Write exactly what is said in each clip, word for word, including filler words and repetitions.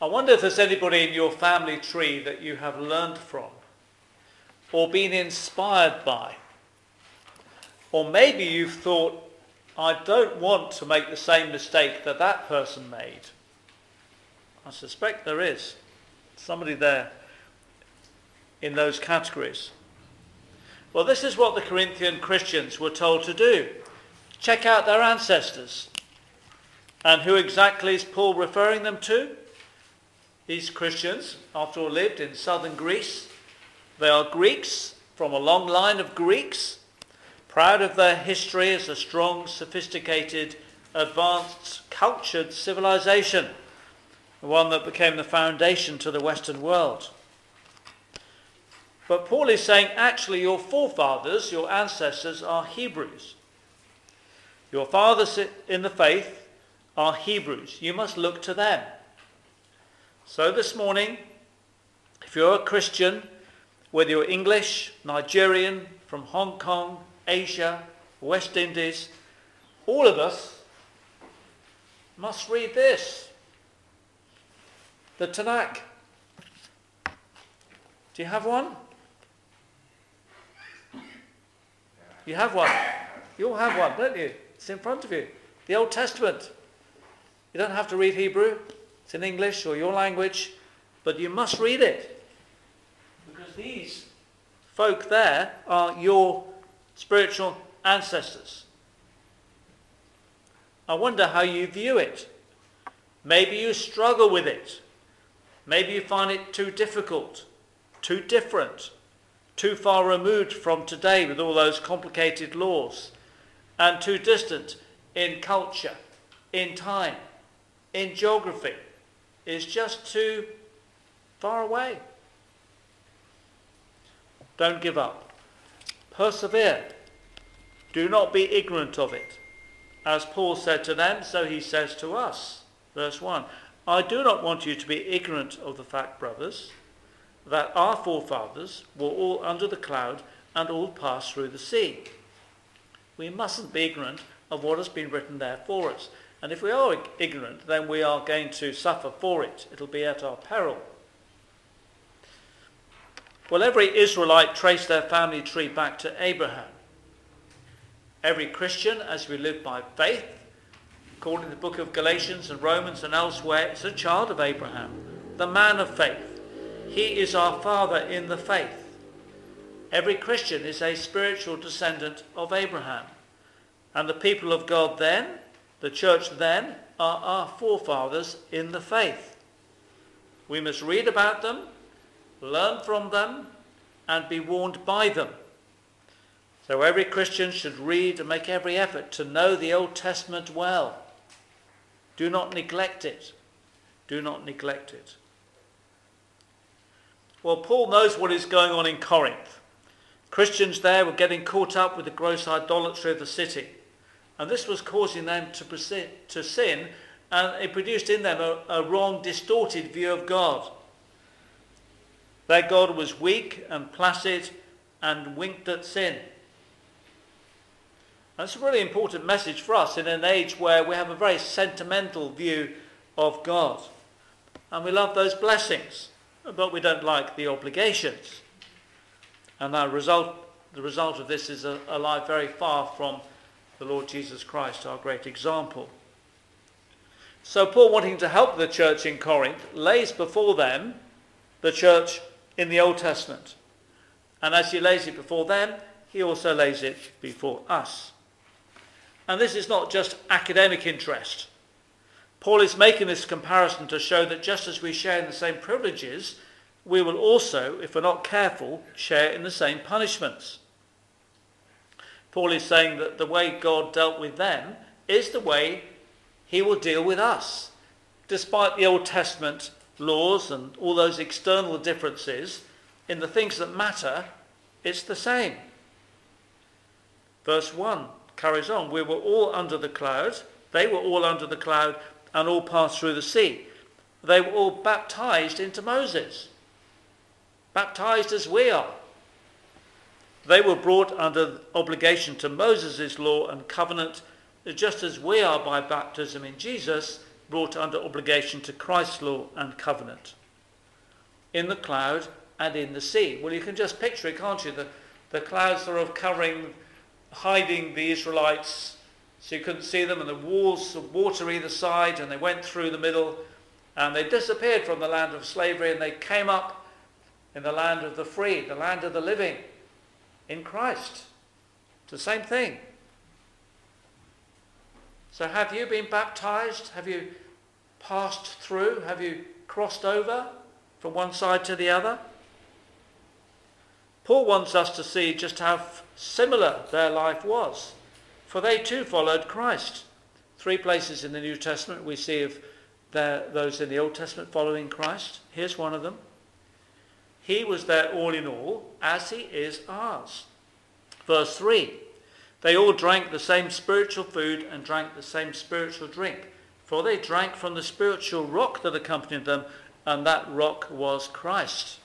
I wonder if there's anybody in your family tree that you have learned from or been inspired by. Or maybe you've thought, I don't want to make the same mistake that that person made. I suspect there is somebody there in those categories. Well, this is what the Corinthian Christians were told to do. Check out their ancestors. And who exactly is Paul referring them to? These Christians, after all, lived in southern Greece. They are Greeks, from a long line of Greeks, proud of their history as a strong, sophisticated, advanced, cultured civilization, the one that became the foundation to the Western world. But Paul is saying, actually, your forefathers, your ancestors, are Hebrews. Your fathers in the faith are Hebrews. You must look to them. So this morning, if you're a Christian, whether you're English, Nigerian, from Hong Kong, Asia, West Indies, all of us must read this. The Tanakh. Do you have one? You have one. You all have one, don't you? It's in front of you. The Old Testament. You don't have to read Hebrew. It's in English or your language. But you must read it. Because these folk there are your spiritual ancestors. I wonder how you view it. Maybe you struggle with it. Maybe you find it too difficult, too different, too far removed from today with all those complicated laws, and too distant in culture, in time, in geography. It's just too far away. Don't give up. Persevere. Do not be ignorant of it. As Paul said to them, so he says to us. Verse one, I do not want you to be ignorant of the fact, brothers, that our forefathers were all under the cloud and all passed through the sea. We mustn't be ignorant of what has been written there for us. And if we are ignorant, then we are going to suffer for it. It'll be at our peril. Well, every Israelite traced their family tree back to Abraham. Every Christian, as we live by faith, according to the book of Galatians and Romans and elsewhere, is a child of Abraham, the man of faith. He is our father in the faith. Every Christian is a spiritual descendant of Abraham. And the people of God then, the church then, are our forefathers in the faith. We must read about them, learn from them, and be warned by them. So every Christian should read and make every effort to know the Old Testament well. Do not neglect it. Do not neglect it. Well, Paul knows what is going on in Corinth. Christians there were getting caught up with the gross idolatry of the city. And this was causing them to, proceed, to sin, and it produced in them a, a wrong, distorted view of God. Their God was weak and placid and winked at sin. That's a really important message for us in an age where we have a very sentimental view of God. And we love those blessings, but we don't like the obligations. And the result, the result of this is a, a life very far from the Lord Jesus Christ, our great example. So Paul, wanting to help the church in Corinth, lays before them the church in the Old Testament. And as he lays it before them, he also lays it before us. And this is not just academic interest. Paul is making this comparison to show that just as we share in the same privileges, we will also, if we're not careful, share in the same punishments. Paul is saying that the way God dealt with them is the way he will deal with us. Despite the Old Testament laws and all those external differences, in the things that matter, it's the same. Verse one carries on. We were all under the cloud. They were all under the cloud and all passed through the sea. They were all baptized into Moses. Baptized as we are. They were brought under obligation to Moses' law and covenant, just as we are by baptism in Jesus, brought under obligation to Christ's law and covenant. In the cloud and in the sea. Well, you can just picture it, can't you? The, the clouds sort of covering, hiding the Israelites so you couldn't see them, and the walls of water either side, and they went through the middle, and they disappeared from the land of slavery, and they came up in the land of the free, the land of the living, in Christ. It's the same thing. So have you been baptized? Have you passed through? Have you crossed over from one side to the other? Paul wants us to see just how similar their life was, for they too followed Christ. Three places in the New Testament we see of their, those in the Old Testament following Christ. Here's one of them. He was their all in all, as he is ours. Verse three. They all drank the same spiritual food and drank the same spiritual drink, for they drank from the spiritual rock that accompanied them, and that rock was Christ.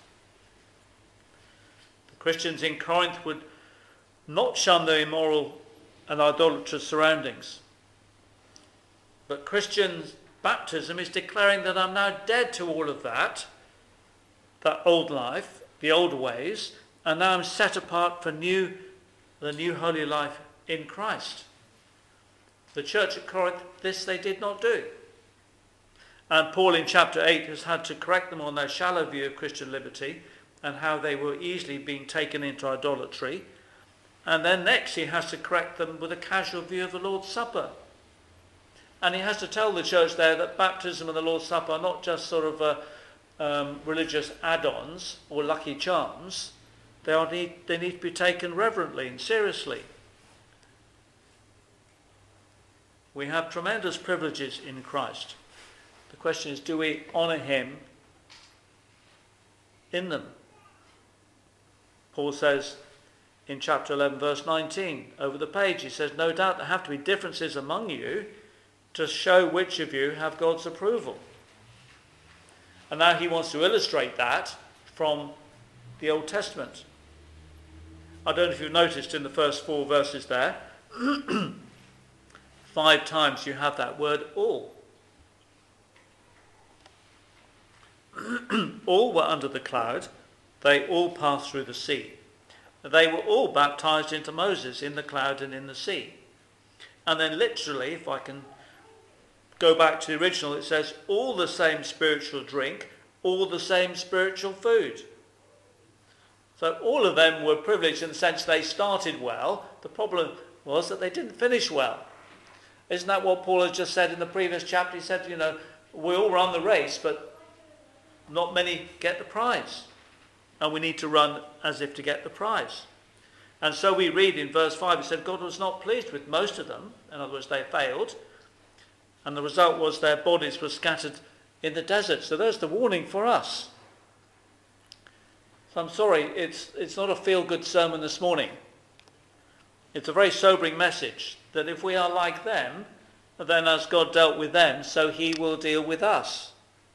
The Christians in Corinth would not shun their immoral and idolatrous surroundings. But Christian baptism is declaring that I'm now dead to all of that, that old life, the old ways, and now I'm set apart for new, the new holy life in Christ. The church at Corinth, this they did not do. And Paul in chapter eight has had to correct them on their shallow view of Christian liberty and how they were easily being taken into idolatry. And then next he has to correct them with a casual view of the Lord's Supper. And he has to tell the church there that baptism and the Lord's Supper are not just sort of uh, um, religious add-ons or lucky charms. They, are need, they need to be taken reverently and seriously. We have tremendous privileges in Christ. The question is, do we honour him in them? Paul says in chapter eleven, verse nineteen, over the page, he says, no doubt there have to be differences among you to show which of you have God's approval. And now he wants to illustrate that from the Old Testament. I don't know if you've noticed in the first four verses there, five times you have that word all. All were under the cloud. They all passed through the sea. They were all baptized into Moses in the cloud and in the sea. And then literally, if I can go back to the original, it says all the same spiritual drink, all the same spiritual food. So all of them were privileged in the sense they started well. The problem was that they didn't finish well. Isn't that what Paul has just said in the previous chapter? He said, you know, we all run the race, but not many get the prize. And we need to run as if to get the prize. And so we read in verse five, it said God was not pleased with most of them. In other words, they failed. And the result was their bodies were scattered in the desert. So there's the warning for us. So I'm sorry, it's, it's not a feel-good sermon this morning. It's a very sobering message that if we are like them, then as God dealt with them, so he will deal with us.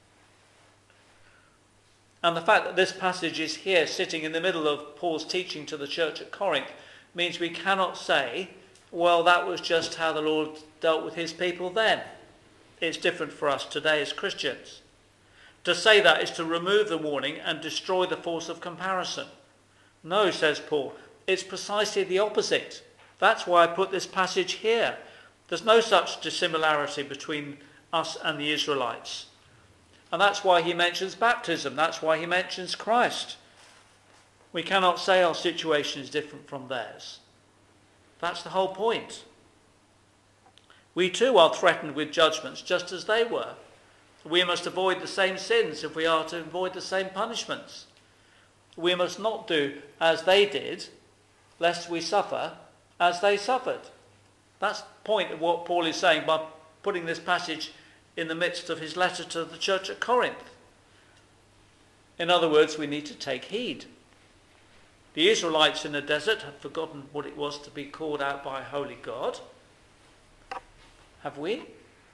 And the fact that this passage is here sitting in the middle of Paul's teaching to the church at Corinth means we cannot say, well, that was just how the Lord dealt with his people then. It's different for us today as Christians. To say that is to remove the warning and destroy the force of comparison. No, says Paul, it's precisely the opposite. That's why I put this passage here. There's no such dissimilarity between us and the Israelites. And that's why he mentions baptism. That's why he mentions Christ. We cannot say our situation is different from theirs. That's the whole point. We too are threatened with judgments just as they were. We must avoid the same sins if we are to avoid the same punishments. We must not do as they did, lest we suffer as they suffered. That's the point of what Paul is saying by putting this passage in the midst of his letter to the church at Corinth. In other words, we need to take heed. The Israelites in the desert had forgotten what it was to be called out by a holy God. Have we?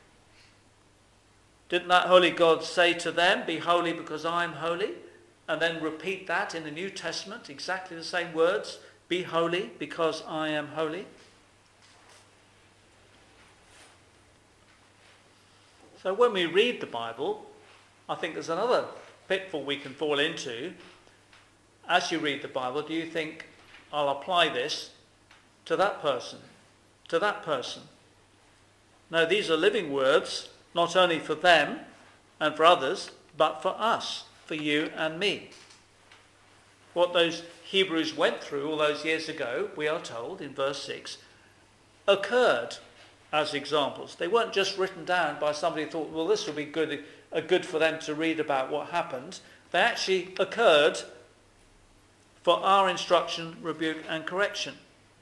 Didn't that holy God say to them, be holy because I am holy? And then repeat that in the New Testament, exactly the same words, be holy because I am holy. So when we read the Bible, I think there's another pitfall we can fall into. As you read the Bible, do you think, I'll apply this to that person, to that person? No, these are living words, not only for them and for others, but for us, for you and me. What those Hebrews went through all those years ago, we are told in verse six, occurred as examples. They weren't just written down by somebody who thought, well, this will be good, uh, good for them to read about what happened. They actually occurred for our instruction, rebuke and correction.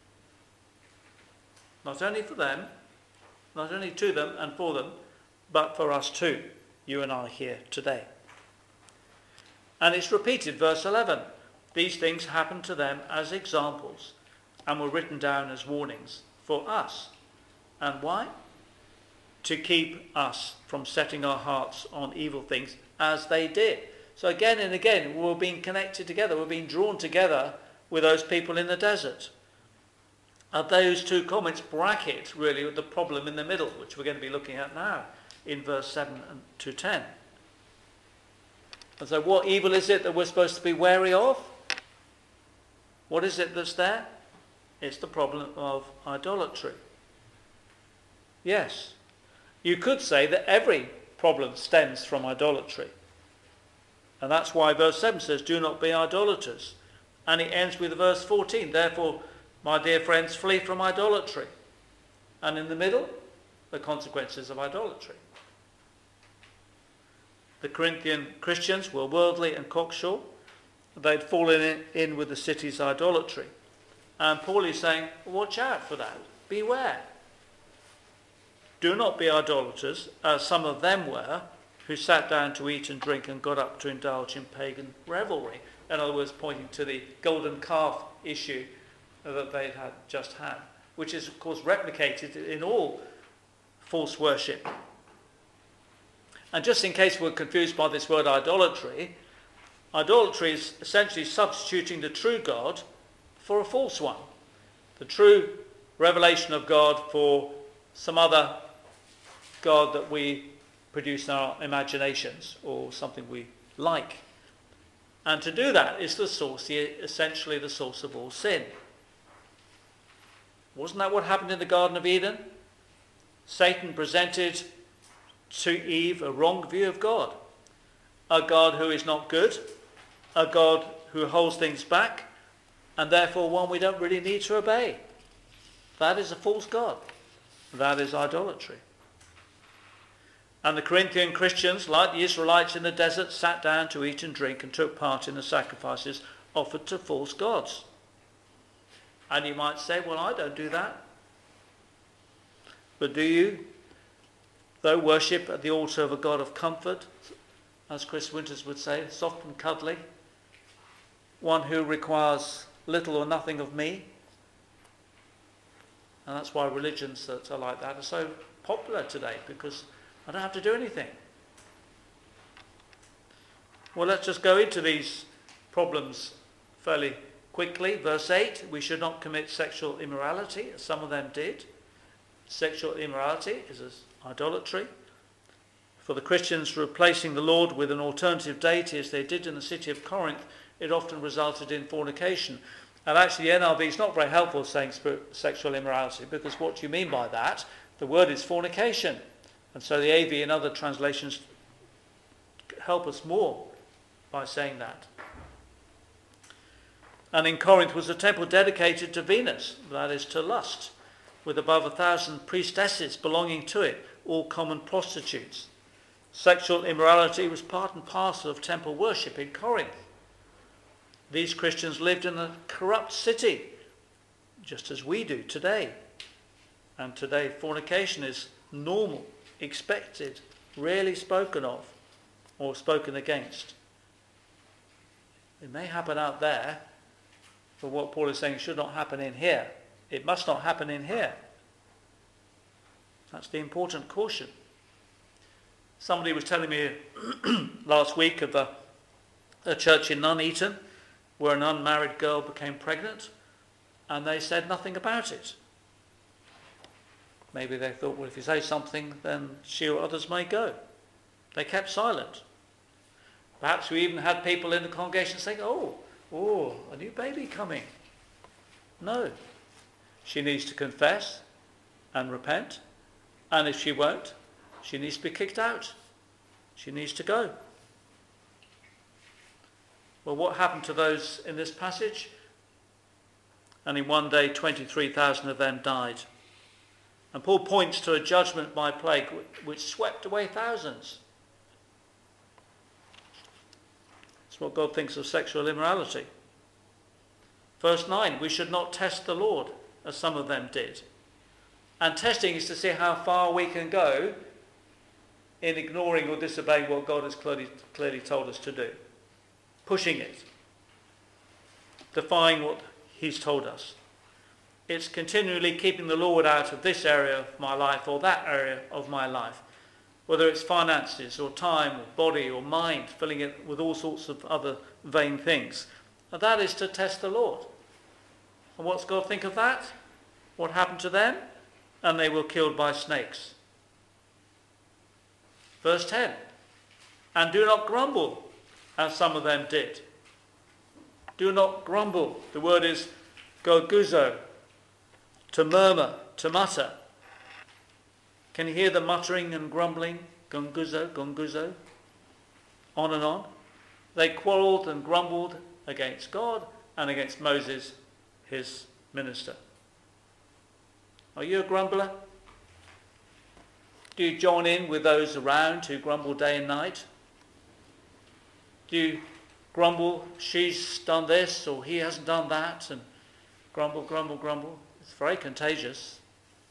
Not only for them, not only to them and for them, but for us too, you and I here today. And it's repeated, verse eleven. These things happened to them as examples and were written down as warnings for us. And why? To keep us from setting our hearts on evil things as they did. So again and again, we're being connected together. We're being drawn together with those people in the desert. And those two comments bracket really the problem in the middle, which we're going to be looking at now in verse seven to ten. And so what evil is it that we're supposed to be wary of? What is it that's there? It's the problem of idolatry. Yes, you could say that every problem stems from idolatry. And that's why verse seven says, do not be idolaters. And it ends with verse fourteen, therefore, my dear friends, flee from idolatry. And in the middle, the consequences of idolatry. The Corinthian Christians were worldly and cocksure. They'd fallen in, in with the city's idolatry. And Paul is saying, watch out for that. Beware. Do not be idolaters, as some of them were, who sat down to eat and drink and got up to indulge in pagan revelry. In other words, pointing to the golden calf issue that they had just had, which is, of course, replicated in all false worship. And just in case we're confused by this word idolatry, idolatry is essentially substituting the true God for a false one. The true revelation of God for some other God that we produce in our imaginations or something we like. And to do that is the source, essentially the source of all sin. Wasn't that what happened in the Garden of Eden? Satan presented to Eve a wrong view of God. A God who is not good, a God who holds things back, and therefore one we don't really need to obey. That is a false God. That is idolatry. And the Corinthian Christians, like the Israelites in the desert, sat down to eat and drink and took part in the sacrifices offered to false gods. And you might say, well, I don't do that. But do you, though, worship at the altar of a God of comfort, as Chris Winters would say, soft and cuddly, one who requires little or nothing of me? And that's why religions that are like that are so popular today, because I don't have to do anything. Well, let's just go into these problems fairly quickly. Verse eight, we should not commit sexual immorality, as some of them did. Sexual immorality is idolatry. For the Christians replacing the Lord with an alternative deity, as they did in the city of Corinth, it often resulted in fornication. And actually the N I V is not very helpful saying sexual immorality, because what do you mean by that? The word is fornication. And so the A V and other translations help us more by saying that. And in Corinth was a temple dedicated to Venus, that is to lust, with above a thousand priestesses belonging to it, all common prostitutes. Sexual immorality was part and parcel of temple worship in Corinth. These Christians lived in a corrupt city, just as we do today. And today fornication is normal, expected, rarely spoken of or spoken against. It may happen out there, but what Paul is saying should not happen in here. It must not happen in here. That's the important caution. Somebody was telling me last week of a, a church in Nuneaton where an unmarried girl became pregnant, and they said nothing about it. Maybe they thought, well, if you say something, then she or others may go. They kept silent. Perhaps we even had people in the congregation saying, oh, oh, a new baby coming. No. She needs to confess and repent. And if she won't, she needs to be kicked out. She needs to go. Well, what happened to those in this passage? And in one day, twenty-three thousand of them died. And Paul points to a judgment by plague which swept away thousands. That's what God thinks of sexual immorality. Verse nine, we should not test the Lord, as some of them did. And testing is to see how far we can go in ignoring or disobeying what God has clearly, clearly told us to do. Pushing it. Defying what he's told us. It's continually keeping the Lord out of this area of my life or that area of my life. Whether it's finances or time or body or mind, filling it with all sorts of other vain things. And that is to test the Lord. And what's God think of that? What happened to them? And they were killed by snakes. Verse ten. And do not grumble, as some of them did. Do not grumble. The word is gorguzo, to murmur, to mutter. Can you hear the muttering and grumbling? Gonguzo, gonguzo. On and on. They quarrelled and grumbled against God and against Moses, his minister. Are you a grumbler? Do you join in with those around who grumble day and night? Do you grumble, she's done this or he hasn't done that, and grumble, grumble, grumble? It's very contagious.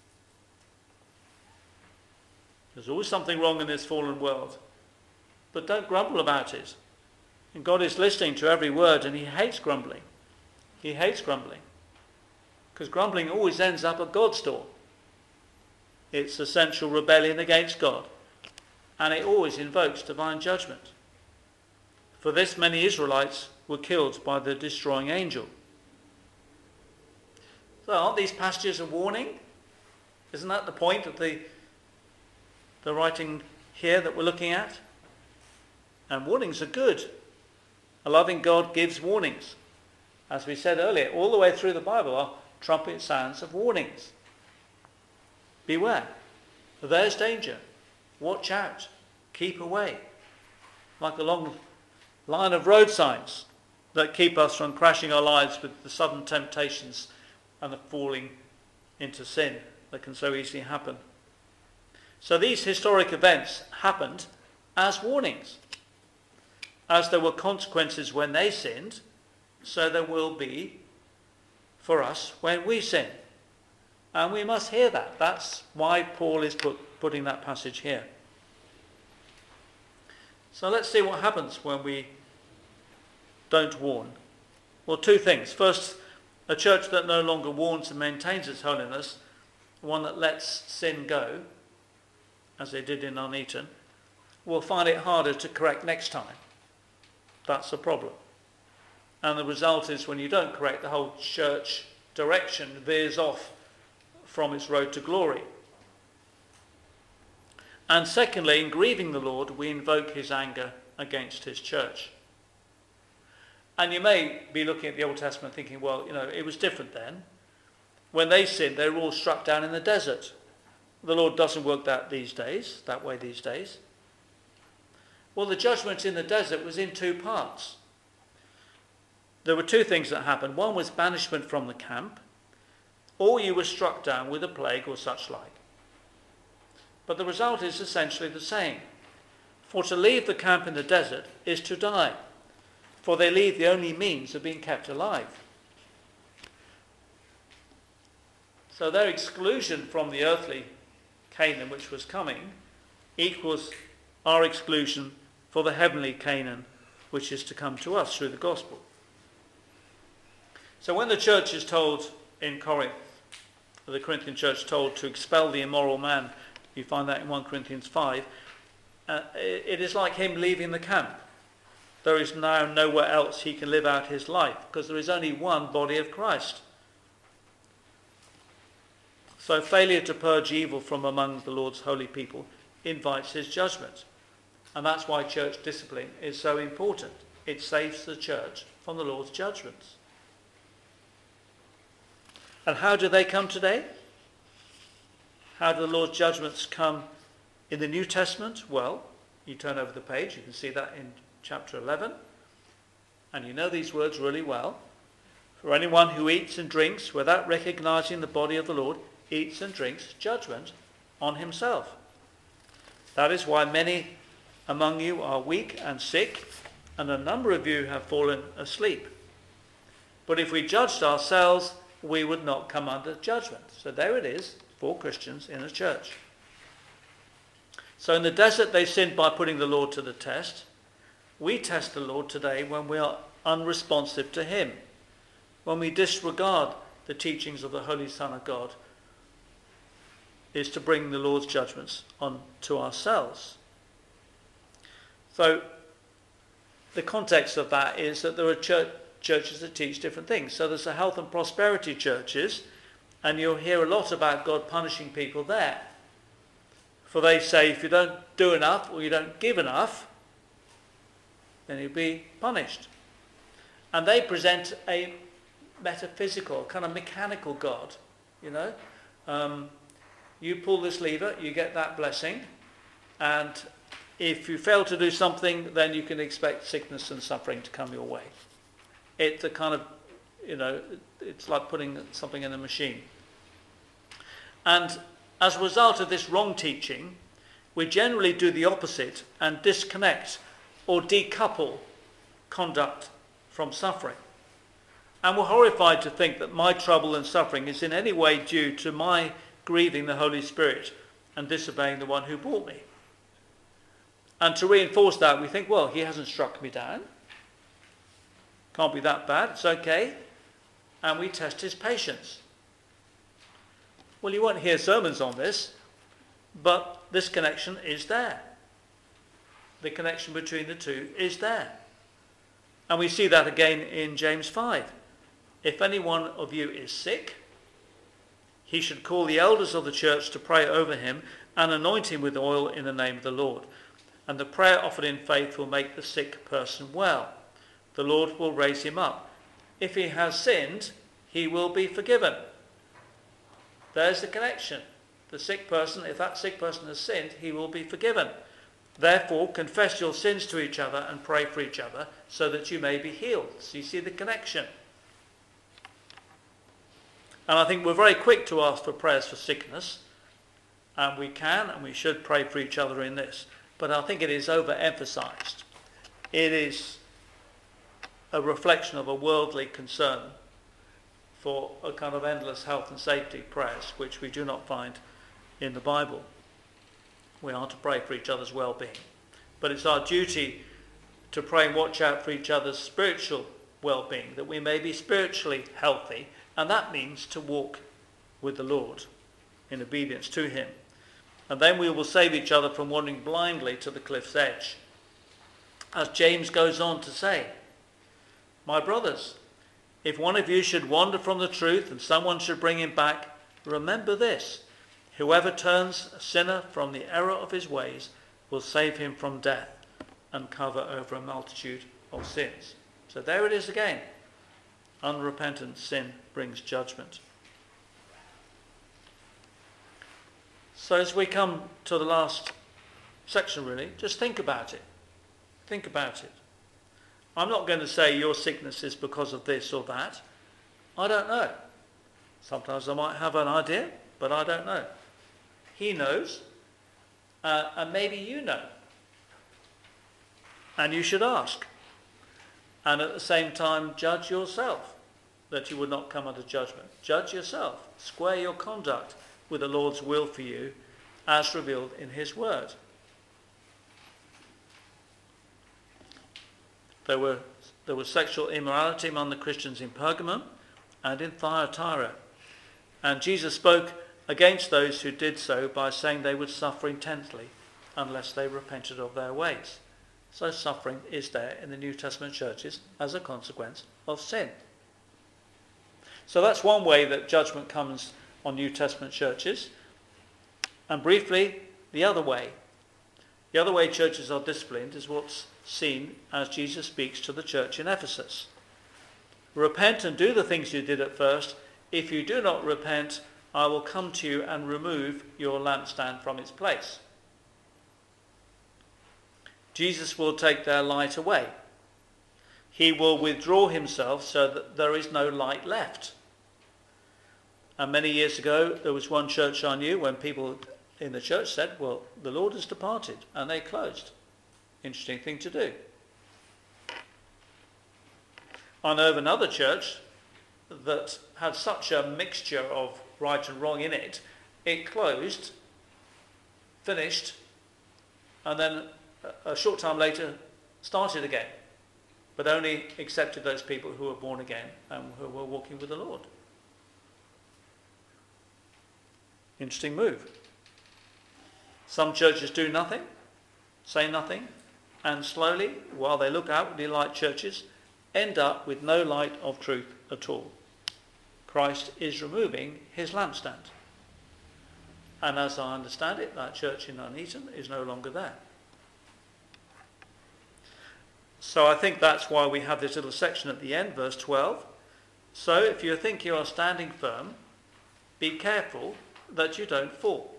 There's always something wrong in this fallen world. But don't grumble about it. And God is listening to every word, and he hates grumbling. He hates grumbling. Because grumbling always ends up at God's door. It's essential rebellion against God. And it always invokes divine judgment. For this, many Israelites were killed by the destroying angel. So aren't these passages a warning? Isn't that the point of the, the writing here that we're looking at? And warnings are good. A loving God gives warnings. As we said earlier, all the way through the Bible are trumpet sounds of warnings. Beware. There's danger. Watch out. Keep away. Like a long line of road signs that keep us from crashing our lives with the sudden temptations and the falling into sin that can so easily happen. So these historic events happened as warnings. As there were consequences when they sinned, so there will be for us when we sin. And we must hear that. That's why Paul is put, putting that passage here. So let's see what happens when we don't warn. Well, two things. First, a church that no longer warns and maintains its holiness, one that lets sin go, as they did in Nuneaton, will find it harder to correct next time. That's a problem. And the result is when you don't correct, the whole church direction veers off from its road to glory. And secondly, in grieving the Lord, we invoke his anger against his church. And you may be looking at the Old Testament thinking, well, you know, it was different then. When they sinned, they were all struck down in the desert. The Lord doesn't work that these days, that way these days. Well, the judgment in the desert was in two parts. There were two things that happened. One was banishment from the camp, or you were struck down with a plague or such like. But the result is essentially the same. For to leave the camp in the desert is to die, for they leave the only means of being kept alive. So their exclusion from the earthly Canaan which was coming equals our exclusion for the heavenly Canaan which is to come to us through the gospel. So when the church is told in Corinth, the Corinthian church told to expel the immoral man, you find that in First Corinthians five, uh, it is like him leaving the camp. There is now nowhere else he can live out his life because there is only one body of Christ. So failure to purge evil from among the Lord's holy people invites his judgment. And that's why church discipline is so important. It saves the church from the Lord's judgments. And how do they come today? How do the Lord's judgments come in the New Testament? Well, you turn over the page, you can see that in chapter eleven. And you know these words really well. For anyone who eats and drinks without recognizing the body of the Lord eats and drinks judgment on himself. That is why many among you are weak and sick, and a number of you have fallen asleep. But if we judged ourselves, we would not come under judgment. So there it is for Christians in a church. So in the desert they sinned by putting the Lord to the test. We test the Lord today when we are unresponsive to him, when we disregard the teachings of the Holy Son of God, is to bring the Lord's judgments on to ourselves. So the context of that is that there are church, churches that teach different things. So there's the health and prosperity churches, and you'll hear a lot about God punishing people there. For they say if you don't do enough or you don't give enough, then you'll be punished. And they present a metaphysical, kind of mechanical God, you know. Um, you pull this lever, you get that blessing, and if you fail to do something, then you can expect sickness and suffering to come your way. It's a kind of, you know, it's like putting something in a machine. And as a result of this wrong teaching, we generally do the opposite and disconnect or decouple conduct from suffering. And we're horrified to think that my trouble and suffering is in any way due to my grieving the Holy Spirit and disobeying the one who brought me. And to reinforce that, we think, well, he hasn't struck me down. Can't be that bad, it's okay. And we test his patience. Well, you won't hear sermons on this, but this connection is there. The connection between the two is there. And we see that again in James five. If any one of you is sick, he should call the elders of the church to pray over him and anoint him with oil in the name of the Lord. And the prayer offered in faith will make the sick person well. The Lord will raise him up. If he has sinned, he will be forgiven. There's the connection. The sick person, if that sick person has sinned, he will be forgiven. Therefore, confess your sins to each other and pray for each other so that you may be healed. So you see the connection. And I think we're very quick to ask for prayers for sickness. And we can and we should pray for each other in this. But I think it is overemphasized. It is a reflection of a worldly concern for a kind of endless health and safety prayers, which we do not find in the Bible. We are to pray for each other's well-being. But it's our duty to pray and watch out for each other's spiritual well-being, that we may be spiritually healthy, and that means to walk with the Lord in obedience to him. And then we will save each other from wandering blindly to the cliff's edge. As James goes on to say, my brothers, if one of you should wander from the truth and someone should bring him back, remember this: whoever turns a sinner from the error of his ways will save him from death and cover over a multitude of sins. So there it is again. Unrepentant sin brings judgment. So as we come to the last section, really, just think about it. Think about it. I'm not going to say your sickness is because of this or that. I don't know. Sometimes I might have an idea, but I don't know. He knows, uh, and maybe you know. And you should ask. And at the same time, judge yourself, that you would not come under judgment. Judge yourself. Square your conduct with the Lord's will for you as revealed in his word. There were there was sexual immorality among the Christians in Pergamum and in Thyatira. And Jesus spoke against those who did so by saying they would suffer intensely unless they repented of their ways. So suffering is there in the New Testament churches as a consequence of sin. So that's one way that judgment comes on New Testament churches. And briefly, the other way. The other way churches are disciplined is what's seen as Jesus speaks to the church in Ephesus. Repent and do the things you did at first. If you do not repent, I will come to you and remove your lampstand from its place. Jesus will take their light away. He will withdraw himself so that there is no light left. And many years ago, there was one church I knew when people in the church said, well, the Lord has departed, and they closed. Interesting thing to do. I know of another church that had such a mixture of right and wrong in it, it closed, finished, and then a short time later started again, but only accepted those people who were born again and who were walking with the Lord. Interesting move. Some churches do nothing, say nothing, and slowly, while they look outwardly like churches, end up with no light of truth at all. Christ is removing his lampstand. And as I understand it, that church in Nuneaton is no longer there. So I think that's why we have this little section at the end, verse twelve. So if you think you are standing firm, be careful that you don't fall.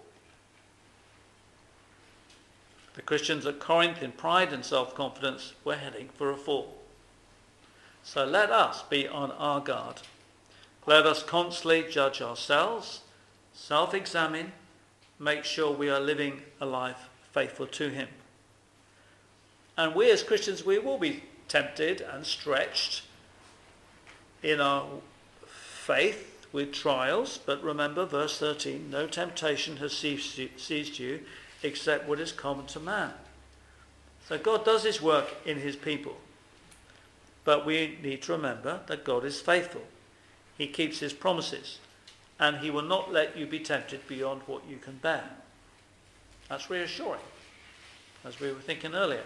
The Christians at Corinth, in pride and self-confidence, were heading for a fall. So let us be on our guard. Let us constantly judge ourselves, self-examine, make sure we are living a life faithful to him. And we as Christians, we will be tempted and stretched in our faith with trials. But remember verse thirteen, no temptation has seized you except what is common to man. So God does his work in his people. But we need to remember that God is faithful. He keeps his promises. And he will not let you be tempted beyond what you can bear. That's reassuring, as we were thinking earlier.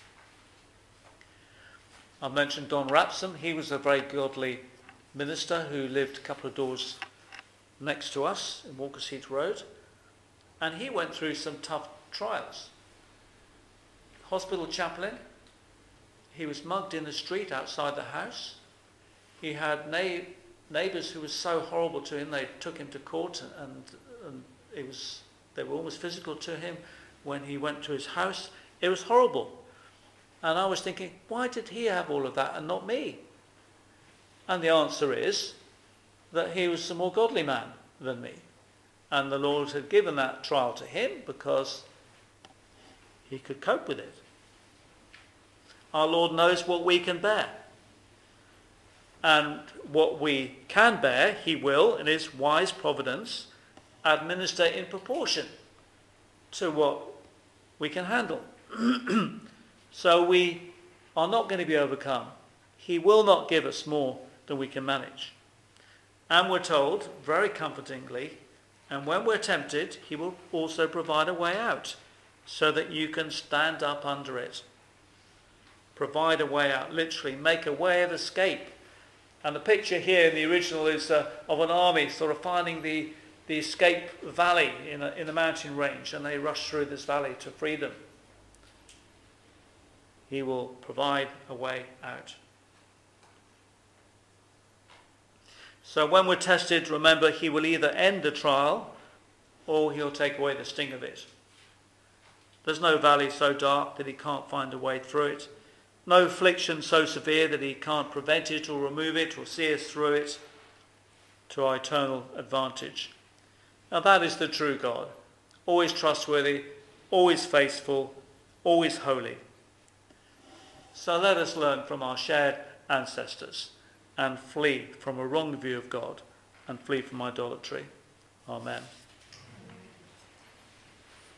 I mentioned Don Rapson. He was a very godly minister who lived a couple of doors next to us in Walker's Heath Road. And he went through some tough trials. Hospital chaplain. He was mugged in the street outside the house. He had na- neighbours who were so horrible to him, they took him to court, and, and it was they were almost physical to him when he went to his house. It was horrible. And I was thinking, why did he have all of that and not me? And the answer is that he was a more godly man than me. And the Lord had given that trial to him because he could cope with it. Our Lord knows what we can bear. And what we can bear, he will, in his wise providence, administer in proportion to what we can handle. So we are not going to be overcome. He will not give us more than we can manage. And we're told, very comfortingly, and when we're tempted, he will also provide a way out so that you can stand up under it. Provide a way out, literally make a way of escape. And the picture here in the original is uh, of an army sort of finding the, the escape valley in a, in a mountain range, and they rush through this valley to freedom. He will provide a way out. So when we're tested, remember, he will either end the trial or he'll take away the sting of it. There's no valley so dark that he can't find a way through it. No affliction so severe that he can't prevent it or remove it or see us through it to our eternal advantage. Now that is the true God. Always trustworthy, always faithful, always holy. So let us learn from our shared ancestors and flee from a wrong view of God and flee from idolatry. Amen.